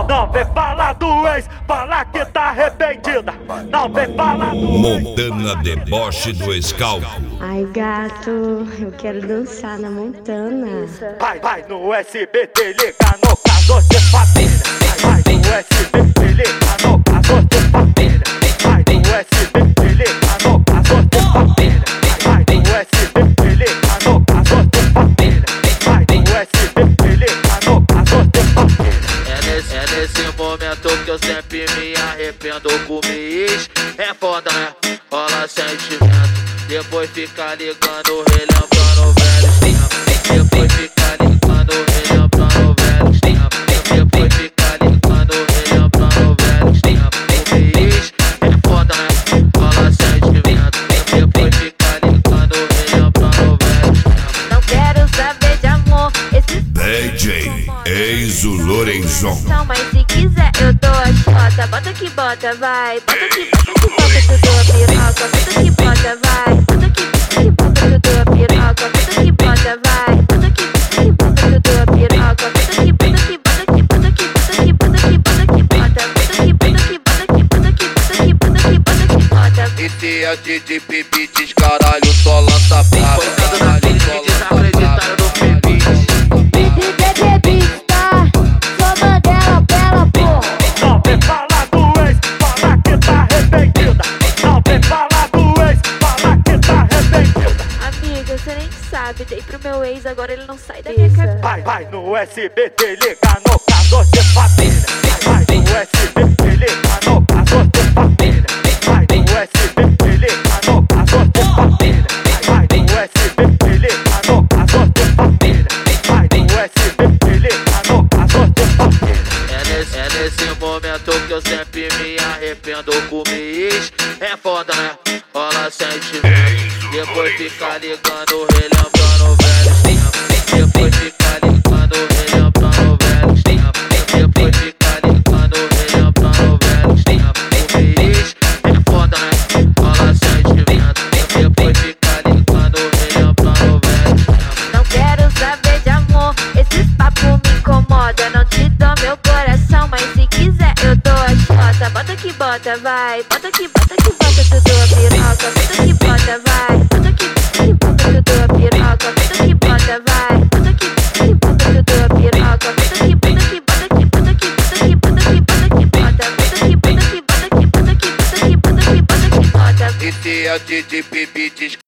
Não vem falar do ex, falar que tá arrependida. Não vem falar do ex. Montana deboche do Scalpo. Ai gato, eu quero dançar na Montana. Vai no SBT, liga no caso de família. Vai no SBT, liga no caso de família. Vai no SBT, liga no caso de família. Vai no SBT, liga no caso de família. Vai no SBT, liga no caso de família. É nesse momento que eu sempre me arrependo com ex. É foda, né? Rola sentimento. Depois fica ligando, relembrando velhos tempos. Depois fica ligando, relembrando velhos tempos. Depois fica ligando, relembrando velhos tempos. Com ex é foda, né? Rola sentimento. Depois fica ligando, relembrando velhos tempos. Não quero saber de amor. Esses DJ Enzo Lorenzon. não, mas se quiser eu dou a chota. Bota que bota, vai. Bota que bota, tu dou a piroca. Bota que bota, vai. Bota que bota, tu dou a piroca. Bota que bota, vai. Bota que bota, tu dou a piroca. Bota que bota, que bota, que bota, que bota, que bota, que bota, que bota. Bota que bota, que bota, que bota, que bota, que bota, que bota, que bota. Esse é o DJ Pibites, caralho, só lança brava. Coitado daqueles que desacreditaram no Pibites. Não vem falar do ex, falar que tá arrependida. Não vem falar do ex, falar que tá arrependida. Amiga, você nem sabe. Dei pro meu ex, agora ele não sai da minha cabeça. Vai no SBT, liga no caso de família. Vai no SBT, liga no caso de família. Vai no SBT, liga no caso de família. Vai no SBT, liga no caso de família. Vai no SBT, liga no caso de família. É nesse momento que eu sempre me arrependo com ex. É foda, né? Rola sentimento. Depois fica ligando, relembrando velhos tempos. Depois fica ligando, relembrando velhos tempos. Depois fica ligando, relembrando velhos tempos. Com ex é foda, né? Rola sentimento. Depois fica ligando, relembrando velhos tempos. Não quero saber de amor, esses papos me incomodam. Não te dou meu coração, mas se quiser eu dou a chota. Bota que bota, vai. Bota que bota, tu dou a piroca. Bota que bota, vai. Bota que bota, tu dou a piroca. Bota que bota, vai. Bota que bota, tu dou a piroca. Bota que bota, que bota, que bota, que bota, que bota, que bota, que bota. Bota que bota, que bota, que bota, que bota, que bota, que bota, que bota. Esse é o DJ Pibites.